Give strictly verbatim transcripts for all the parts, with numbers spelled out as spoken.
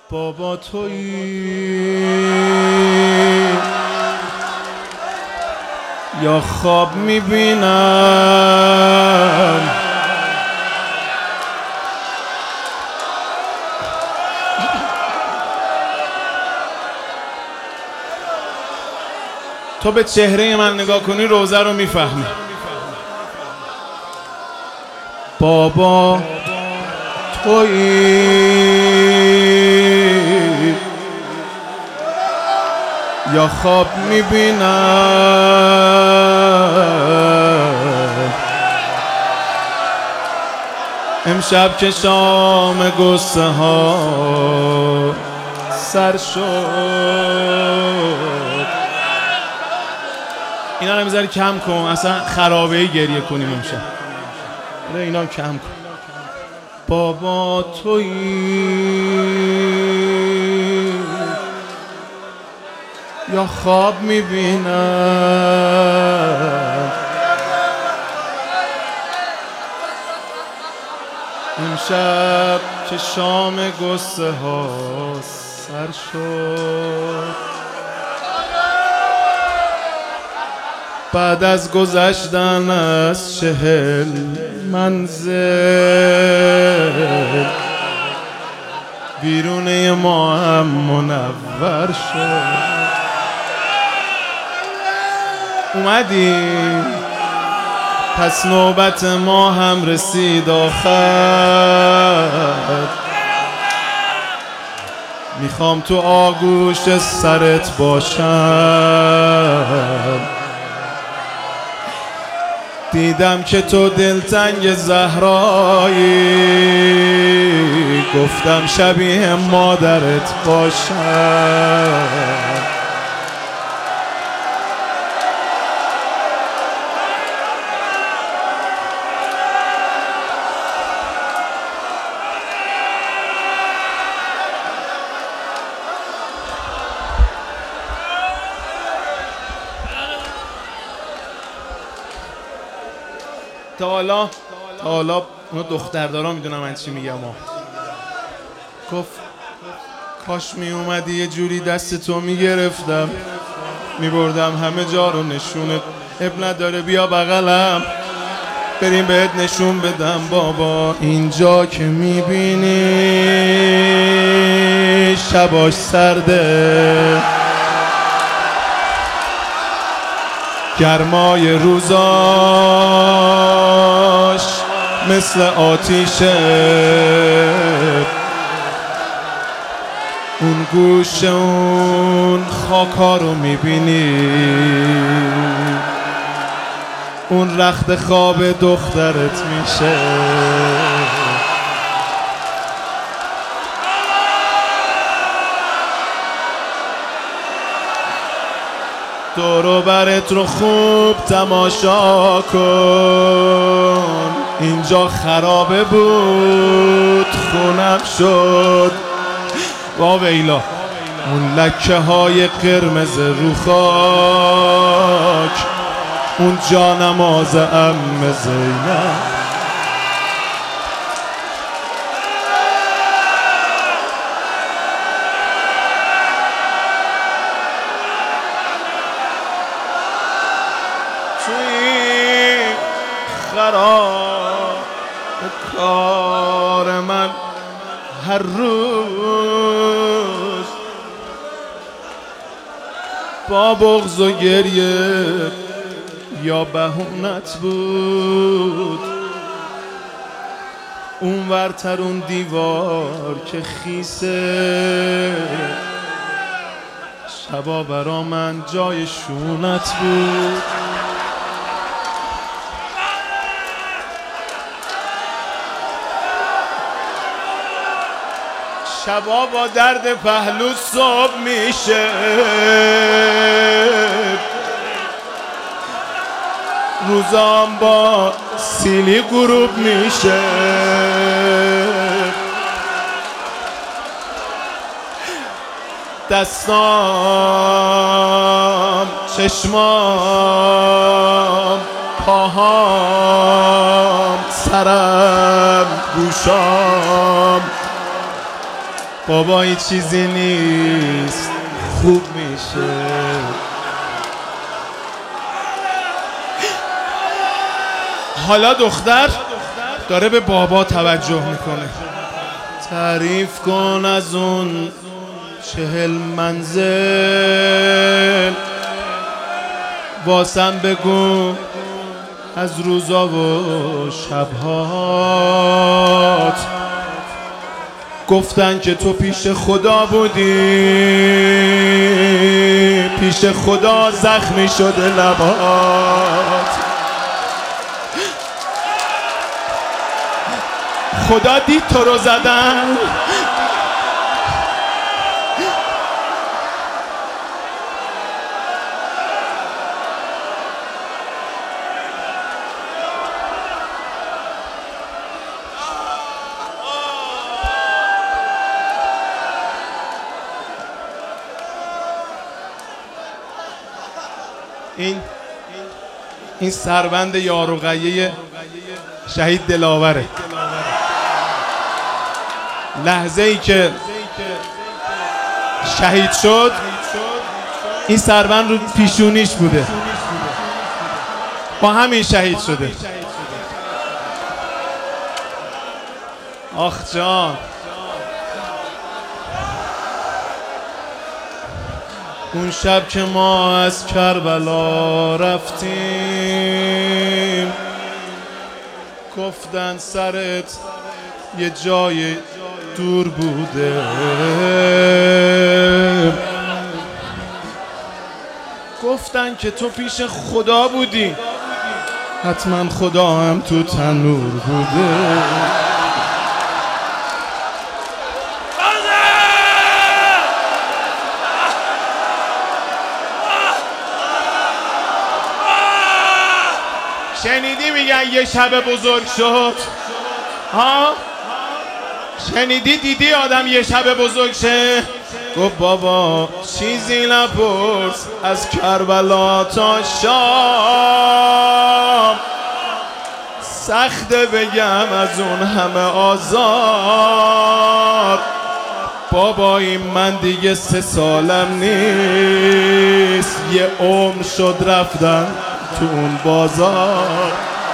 بابا تویی یا خواب میبینم تو به چهره من نگاه کنی روزه رو میفهمی. بابا تویی یا خواب میبینم امشب که شام گسه ها سر شد. اینا رو میذاری کم کن، اصلا خرابه گریه کنیم امشب. اینا کم کن. بابا تویی یا خواب میبینم امشب که شام گسه ها سر شد. بعد از گذشتن از چهل منزل بیرونه ما هم منور شد. اومدی پس نوبت ما هم رسید آخر. میخوام تو آغوش سرت باشم. دیدم که تو دلتنگ زهرایی گفتم شبیه مادرت باشم. تا حالا تا حالا اونو دختردارا میدونم من چی میگم ها. گفت کاش می اومدی یه جوری دست تو میگرفتم میبردم همه جا رو نشونت. اب نداره بیا بغلم بریم بهت نشون بدم. بابا اینجا که میبینی شباش سرده گرمای روزاش مثل آتیشه. اون گوش اون خاکا رو میبینی اون رخت خواب دخترت میشه. دور و برت رو خوب تماشا کن. اینجا خرابه بود خونم شد. وا ویلا اون لکه های قرمز رو خاک اون جانماز ام زینب. توی خراب کار من هر روز با بغض و گریه یا بهونت بود. اون ورتر اون دیوار که خیسه شبا برا من جای شونت بود. شبا با درد پهلو صبح میشه روزام با سیلی غروب میشه. دستام چشمام پاهام سرم گوشام بابا این چیزی نیست خوب میشه. حالا دختر داره به بابا توجه میکنه. تعریف کن از اون چهل منزل، واسم بگو از روزا و شبهات. گفتن که تو پیش خدا بودی، پیش خدا زخمی شده لبات. خدا دید تو رو زدن، این این سربند یار و قیه شهید دلاوره. لحظه ای که شهید شد این سربند رو پیشونیش بوده، با همین شهید شده. آخ جان، اون شب که ما از کربلا رفتیم گفتن سرت یه جای دور بوده. گفتن که تو پیش خدا بودی، حتما خدا هم تو تنور بوده. شنیدی میگن یه شب بزرگ شد؟ ها؟ شنیدی دیدی آدم یه شب بزرگ شه؟ گفت بابا چیزی نپرس از کربلا تا شام، سخته بگم از اون همه آزار. بابا این من دیگه سه سالم نیست، یه عمر شد رفتن تو اون بازار.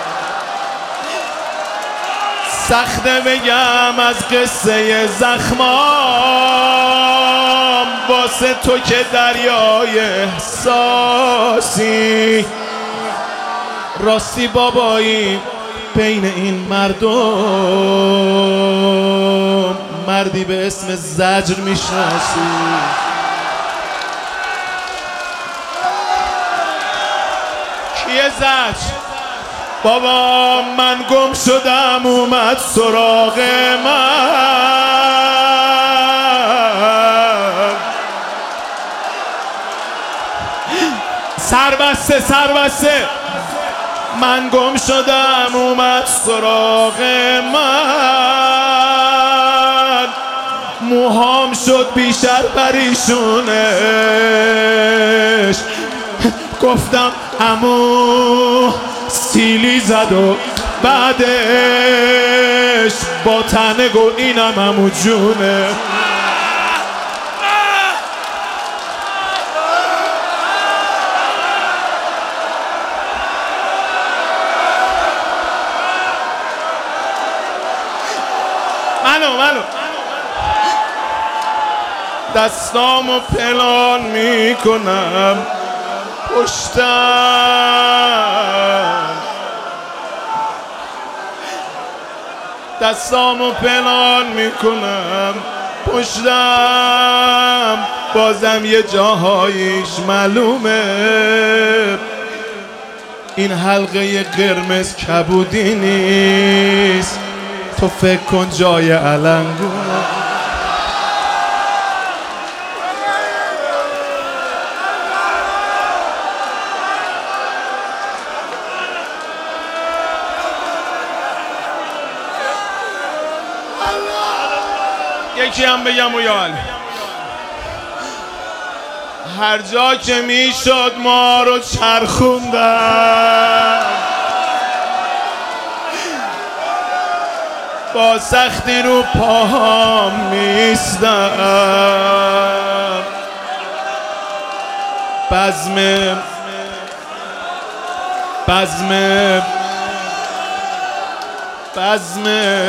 سخته بگم از قصه زخمام، واسه تو که دریای احساسی. راستی بابایی بین این مردم مردی به اسم زجر میشناسی؟ کیه زجر؟ بابا من گم شدم اومد سراغ من، سربسته سربسته. من گم شدم اومد سراغ من، موهام شد بیشتر پریشونش. گفتم عمو سیلی زد و بعدش با تنه گو اینم عمو جونه. منو منو دستامو پلان میکنم پشتم، دستامو پلان میکنم پشتم. بازم یه جاهاییش معلومه این حلقه قرمز کبودی نیست، تو فکر کن جای علنگونه. یکی هم بگم و یا علی. هر جا که میشد ما رو چرخوندن، با سختی رو پاهم میستم. بزم بزم بزم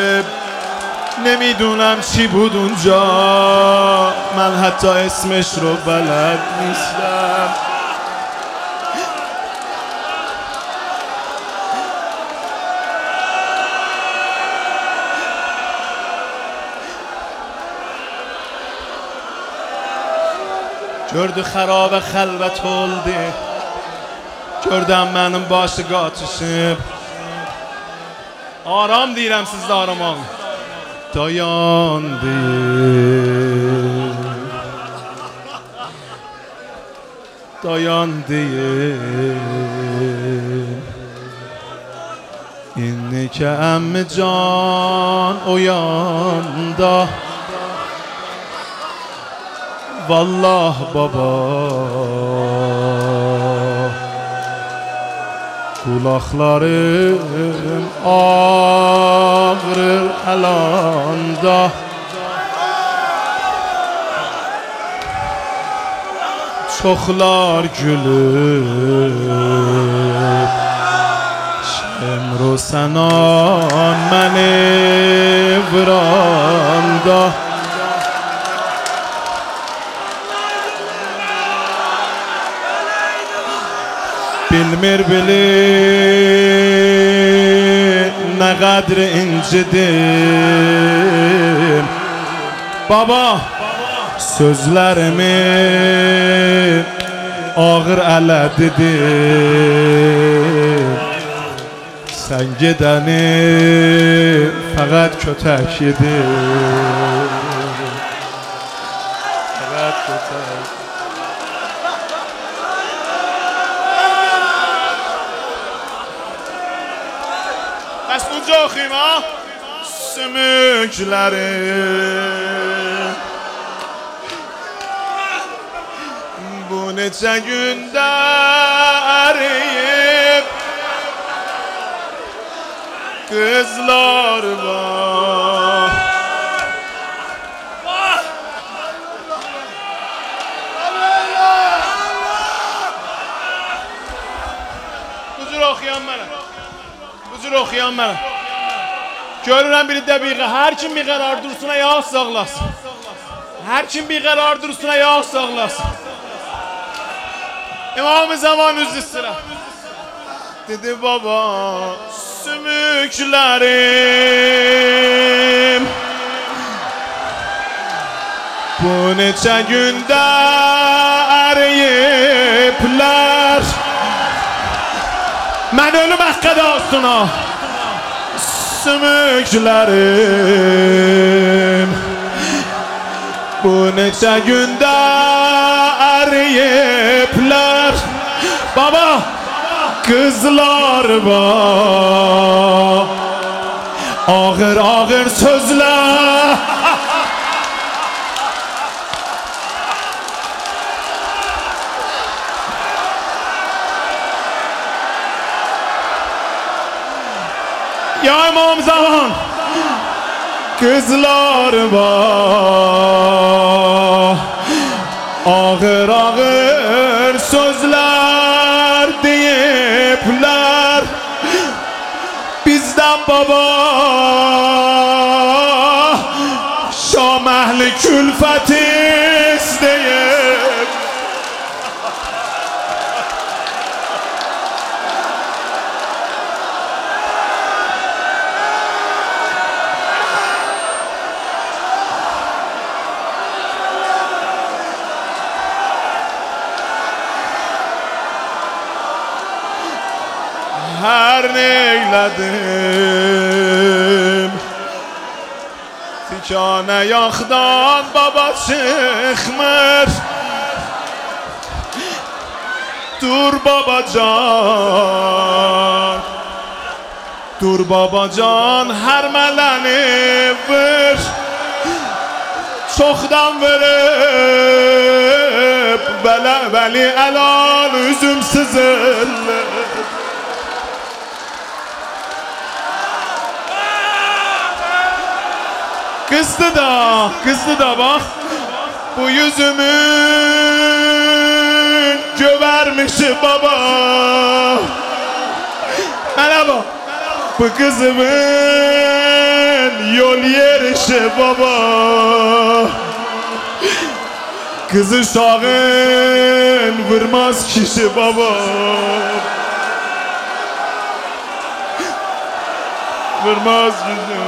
نمیدونم چی بود اونجا، من حتی اسمش رو بلد نیستم. Gördü xarabə xəlvət oldu, gördüm mənim başı qaçışıb. Aram deyirəm sizdə aramaq. Dayandı, dayandı. İndi ki əmmi can oyanda, vallah baba kulaklarım ağrır alanda. Çoxlar gülüb Şemru sənan məni vıranda. Bilmir bilir ne kadar incidim baba, sözlerimi ağır elədidim. Sen gidəni fəqət kötək yedim, fəqət kötək. Bəs uca oxuyum ha? Sümüklərim bu neçə gündə əriyib, qızlar var. Bu cür oxuyan mənəm. Bu cür oxuyan mənəm. Görürəm bir dəqiqə, hər kim bir qərar dursun, ayaq sağlasın. Hər kim bir qərar dursun, ayaq sağlasın. İmam-ı Zaman üzü sıra. Dedi baba, sümüklərim bu neçə gündə əriyiblər. Mən ölüm haqqada olsun o. Sümüklərim bu neçə gündə əriyiblər. Baba, qızlar var, ağır ağır sözlər. Ya İmam Zaman, kızlar var, ağır ağır sözler deyipler. Bizden baba Şam ehli külfeti isteyip, her neyledim Tikane yaxdan baba çıxmır. Dur babacan, dur babacan, hər mələni vır. Çoxdan verib bələ bəli əlal üzüm sızılır. Kızdı da, kızdı da bak. Bu yüzümün gövermişi baba. Merhaba. Bu kızımın yol yerişi baba. Kızı şahın vurmaz kişi baba. Vurmaz kişi.